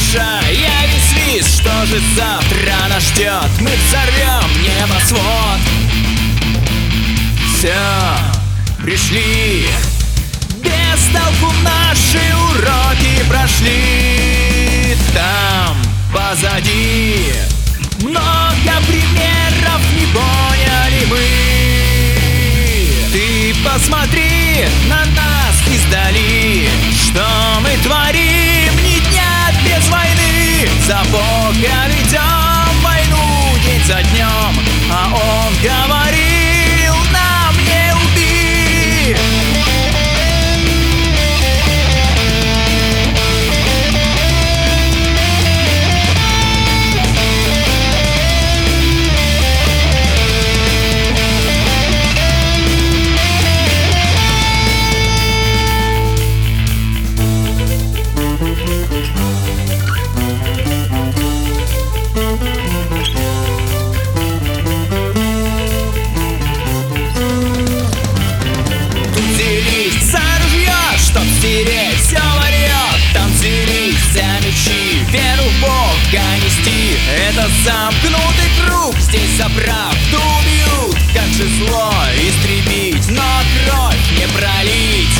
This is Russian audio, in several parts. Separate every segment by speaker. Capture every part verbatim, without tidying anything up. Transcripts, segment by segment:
Speaker 1: наша, яви свист. Что же завтра нас ждет? Мы взорвем небосвод. Все, пришли, без толку наши уроки прошли. Там позади много примеров, не поняли мы. Ты посмотри на нас издали, что мы творим ни дня без войны. За Бога ведем войну день за днем, а Он говорил нам: не убей. Чтоб стереть все варьет, там взялись за мечи, веру в Бога нести. Это замкнутый круг, здесь за правду бьют. Как же зло истребить, но кровь не пролить.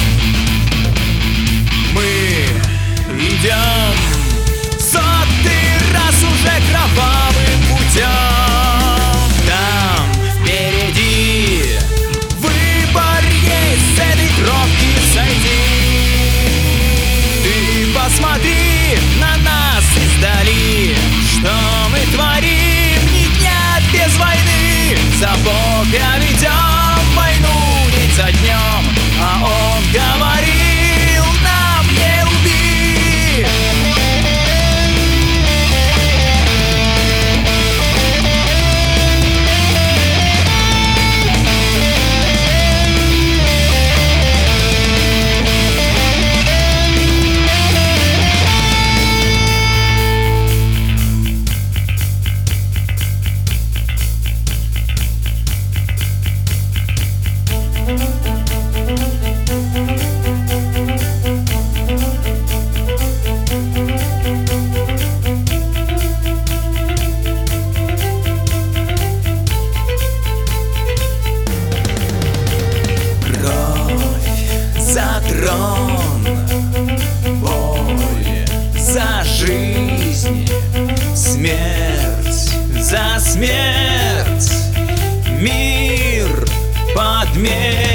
Speaker 1: Мы идем сотый раз уже кровавым путем. Там впереди выбор есть, с этой тропки сойти. Посмотри на нас издали, что мы творим ни дня без войны. За Бога ведем войну день за днем, а Он говорил нам: не убей. За трон, боль за жизнь, смерть за смерть, мир под меч.